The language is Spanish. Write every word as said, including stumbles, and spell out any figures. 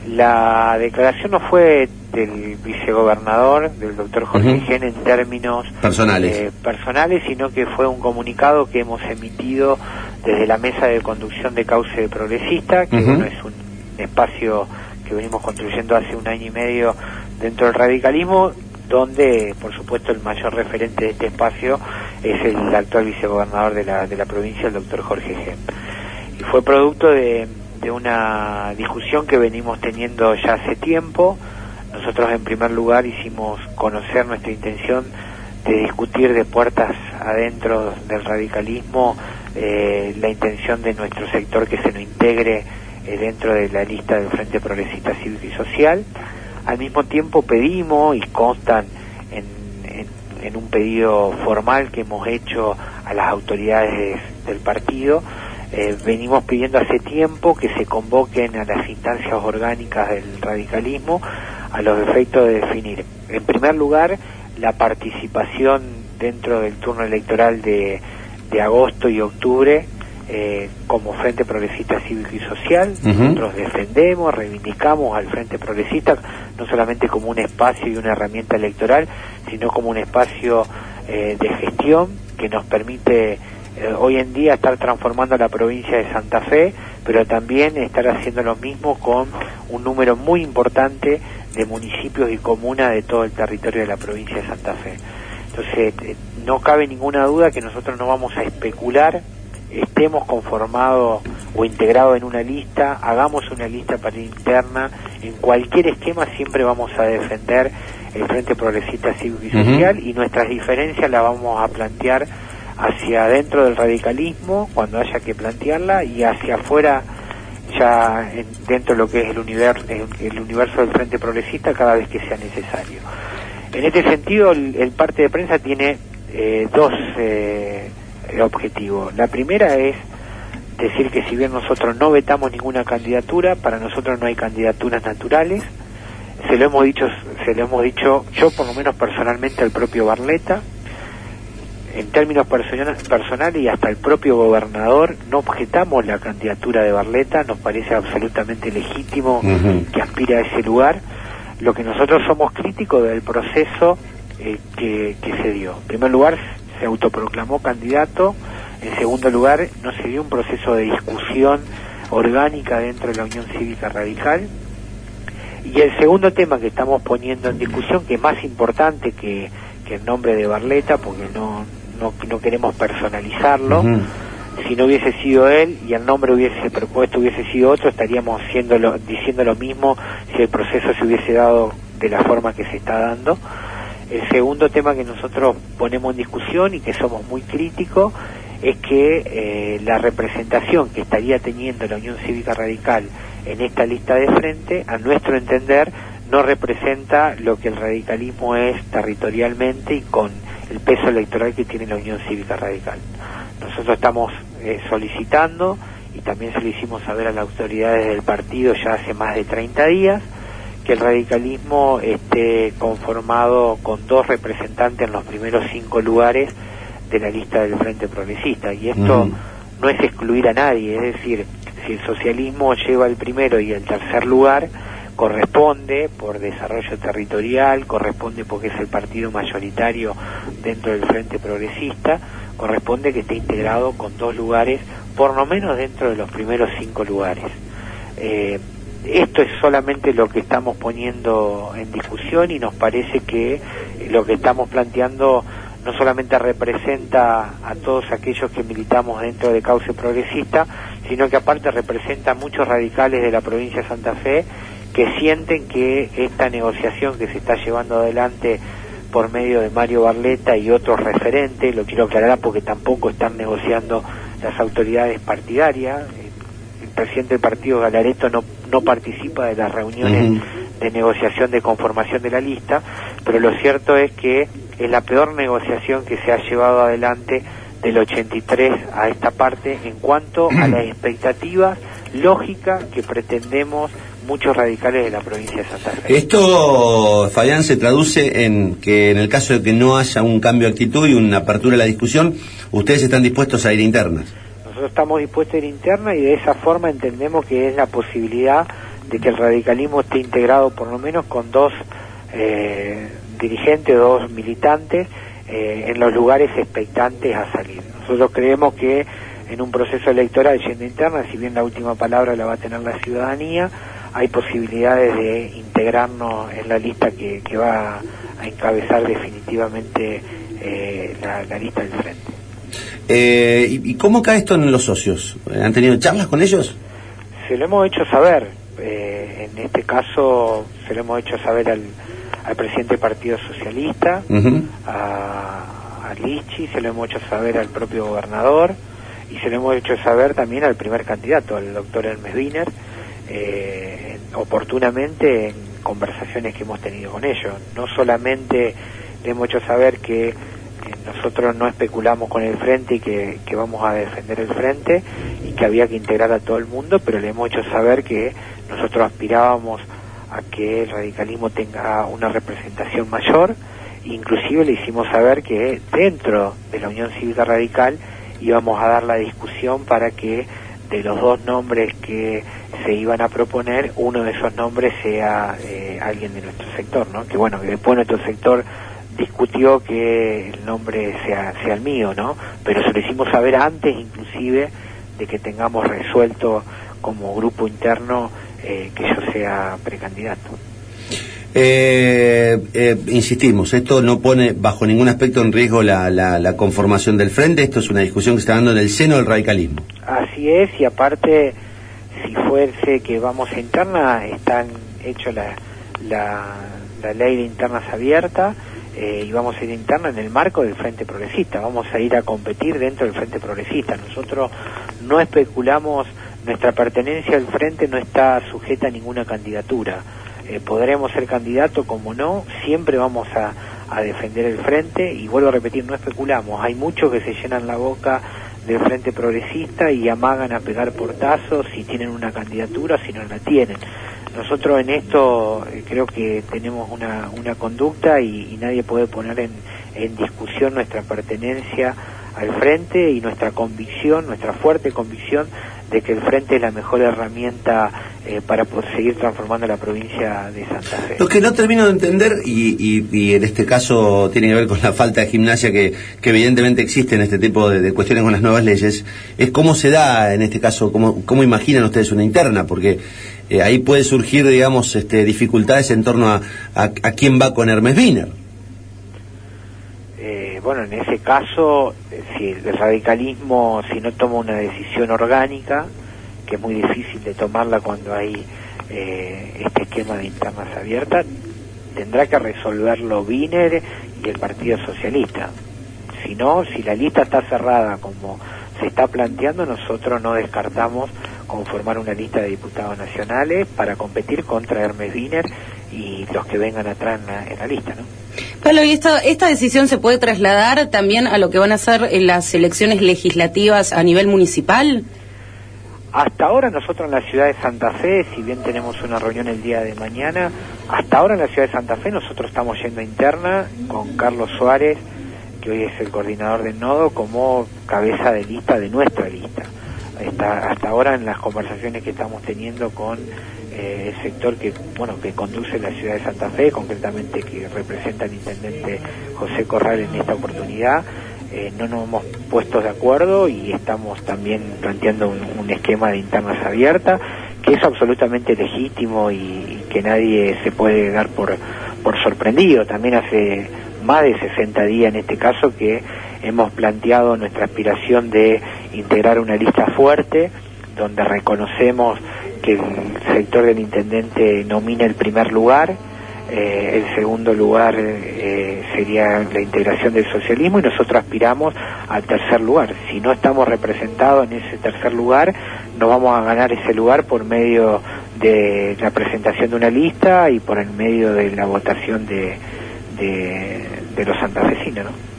La declaración no fue del vicegobernador, del doctor Jorge uh-huh. Gen, en términos personales. Eh, personales, sino que fue un comunicado que hemos emitido desde la mesa de conducción de Cauce Progresista, que uh-huh. bueno, es un espacio que venimos construyendo hace un año y medio dentro del radicalismo, donde por supuesto el mayor referente de este espacio es el actual vicegobernador de la, de la provincia, el doctor Jorge Gen. Y fue producto de, de una discusión que venimos teniendo ya hace tiempo. Nosotros en primer lugar hicimos conocer nuestra intención de discutir de puertas adentro del radicalismo eh, la intención de nuestro sector que se nos integre eh, dentro de la lista del Frente Progresista Cívico y Social. Al mismo tiempo pedimos, y constan en, en, en un pedido formal que hemos hecho a las autoridades del partido, eh, venimos pidiendo hace tiempo que se convoquen a las instancias orgánicas del radicalismo a los efectos de definir, en primer lugar, la participación dentro del turno electoral de, de agosto y octubre eh, como Frente Progresista Cívico y Social. Uh-huh. Nosotros defendemos, reivindicamos al Frente Progresista no solamente como un espacio y una herramienta electoral, sino como un espacio eh, de gestión que nos permite eh, hoy en día estar transformando la provincia de Santa Fe, pero también estar haciendo lo mismo con un número muy importante de municipios y comunas de todo el territorio de la provincia de Santa Fe. Entonces, eh, no cabe ninguna duda que nosotros no vamos a especular, estemos conformados o integrados en una lista, hagamos una lista para interna, en cualquier esquema siempre vamos a defender el Frente Progresista Cívico y Social, uh-huh. y nuestras diferencias las vamos a plantear hacia adentro del radicalismo cuando haya que plantearla, y hacia afuera ya en, dentro de lo que es el universo, el, el universo del Frente Progresista cada vez que sea necesario. En este sentido, el, el parte de prensa tiene eh, dos eh, objetivos. La primera es decir que si bien nosotros no vetamos ninguna candidatura, para nosotros no hay candidaturas naturales. Se lo hemos dicho, se lo hemos dicho yo por lo menos personalmente al propio Barletta. En términos personales y hasta el propio gobernador no objetamos la candidatura de Barletta, nos parece absolutamente legítimo uh-huh. que aspire a ese lugar. Lo que nosotros somos críticos del proceso eh, que, que se dio. En primer lugar, se autoproclamó candidato. En segundo lugar, no se dio un proceso de discusión orgánica dentro de la Unión Cívica Radical. Y el segundo tema que estamos poniendo en discusión, que es más importante que, que el nombre de Barletta, porque no, no, no queremos personalizarlo, uh-huh. si no hubiese sido él y el nombre hubiese propuesto hubiese sido otro, estaríamos siendo lo, diciendo lo mismo si el proceso se hubiese dado de la forma que se está dando. El segundo tema que nosotros ponemos en discusión y que somos muy críticos es que eh, la representación que estaría teniendo la Unión Cívica Radical en esta lista de frente, a nuestro entender, no representa lo que el radicalismo es territorialmente y con el peso electoral que tiene la Unión Cívica Radical. Nosotros estamos eh, solicitando, y también se lo hicimos saber a las autoridades del partido ya hace más de treinta días, que el radicalismo esté conformado con dos representantes en los primeros cinco lugares de la lista del Frente Progresista, y esto uh-huh. no es excluir a nadie, es decir, si el socialismo lleva el primero y el tercer lugar, corresponde por desarrollo territorial, corresponde porque es el partido mayoritario dentro del Frente Progresista, corresponde que esté integrado con dos lugares, por lo menos dentro de los primeros cinco lugares. Eh, esto es solamente lo que estamos poniendo en discusión, y nos parece que lo que estamos planteando no solamente representa a todos aquellos que militamos dentro de Cauce Progresista, sino que aparte representa a muchos radicales de la provincia de Santa Fe que sienten que esta negociación que se está llevando adelante por medio de Mario Barletta y otros referentes, lo quiero aclarar porque tampoco están negociando las autoridades partidarias, el presidente del partido Galareto no, no participa de las reuniones uh-huh. de negociación de conformación de la lista, pero lo cierto es que es la peor negociación que se ha llevado adelante del ochenta y tres a esta parte en cuanto a las expectativas lógicas que pretendemos muchos radicales de la provincia de Santa Fe. Esto, Fabián, se traduce en que en el caso de que no haya un cambio de actitud y una apertura de la discusión, ustedes están dispuestos a ir internas. Nosotros estamos dispuestos a ir interna, y de esa forma entendemos que es la posibilidad de que el radicalismo esté integrado por lo menos con dos eh, dirigentes, dos militantes, eh, en los lugares expectantes a salir. Nosotros creemos que en un proceso electoral yendo interna, si bien la última palabra la va a tener la ciudadanía, hay posibilidades de integrarnos en la lista que, que va a encabezar definitivamente eh, la, la lista del frente. Eh, ¿y, ¿Y cómo cae esto en los socios? ¿Han tenido charlas con ellos? Se lo hemos hecho saber, eh, en este caso se lo hemos hecho saber al, al presidente del Partido Socialista, uh-huh. a, a Lichi, se lo hemos hecho saber al propio gobernador y se lo hemos hecho saber también al primer candidato, al doctor Hermes Wiener, eh, oportunamente en conversaciones que hemos tenido con ellos. No solamente le hemos hecho saber que nosotros no especulamos con el frente y que, que vamos a defender el frente y que había que integrar a todo el mundo, pero le hemos hecho saber que nosotros aspirábamos a que el radicalismo tenga una representación mayor. Inclusive le hicimos saber que dentro de la Unión Cívica Radical íbamos a dar la discusión para que de los dos nombres que se iban a proponer, uno de esos nombres sea eh, alguien de nuestro sector, ¿no? Que bueno, que después nuestro sector discutió que el nombre sea, sea el mío, ¿no? Pero se lo hicimos saber antes, inclusive, de que tengamos resuelto como grupo interno eh, que yo sea precandidato. Eh, eh, insistimos, esto no pone bajo ningún aspecto en riesgo la, la, la conformación del frente, esto es una discusión que se está dando en el seno del radicalismo. Así es, y aparte, si fuese que vamos a interna, están hecho la, la, la ley de internas abierta, eh, y vamos a ir interna en el marco del Frente Progresista, vamos a ir a competir dentro del Frente Progresista. Nosotros no especulamos, nuestra pertenencia al frente no está sujeta a ninguna candidatura. Eh, podremos ser candidatos, como no, siempre vamos a, a defender el frente, y vuelvo a repetir, no especulamos. Hay muchos que se llenan la boca del Frente Progresista y amagan a pegar portazos si tienen una candidatura, si no la tienen. Nosotros en esto eh, creo que tenemos una, una conducta y, y nadie puede poner en, en discusión nuestra pertenencia al frente y nuestra convicción, nuestra fuerte convicción de que el frente es la mejor herramienta eh, para poder seguir transformando la provincia de Santa Fe. Lo que no termino de entender, y, y, y en este caso tiene que ver con la falta de gimnasia que, que evidentemente existe en este tipo de, de cuestiones con las nuevas leyes, es cómo se da en este caso, cómo, cómo imaginan ustedes una interna, porque eh, ahí puede surgir, digamos, este, dificultades en torno a, a, a quién va con Hermes Wiener. Bueno, en ese caso, si el radicalismo, si no toma una decisión orgánica, que es muy difícil de tomarla cuando hay eh, este esquema de internas abiertas, tendrá que resolverlo Wiener y el Partido Socialista. Si no, si la lista está cerrada como se está planteando, nosotros no descartamos conformar una lista de diputados nacionales para competir contra Hermes Wiener y los que vengan atrás en la, en la lista, ¿no? Pablo, ¿y esta, esta decisión se puede trasladar también a lo que van a ser en las elecciones legislativas a nivel municipal? Hasta ahora nosotros en la ciudad de Santa Fe, si bien tenemos una reunión el día de mañana, hasta ahora en la ciudad de Santa Fe nosotros estamos yendo a interna con Carlos Suárez, que hoy es el coordinador del nodo, como cabeza de lista de nuestra lista. Está, hasta ahora en las conversaciones que estamos teniendo con eh, el sector que bueno que conduce la ciudad de Santa Fe, concretamente que representa al intendente José Corral en esta oportunidad, eh, no nos hemos puesto de acuerdo y estamos también planteando un, un esquema de internas abiertas, que es absolutamente legítimo y, y que nadie se puede dar por, por sorprendido. También hace más de sesenta días en este caso que hemos planteado nuestra aspiración de integrar una lista fuerte, donde reconocemos que el sector del intendente nomina el primer lugar, eh, el segundo lugar eh, sería la integración del socialismo y nosotros aspiramos al tercer lugar. Si no estamos representados en ese tercer lugar, no vamos a ganar ese lugar por medio de la presentación de una lista y por el medio de la votación de, de, de los santafesinos, ¿no?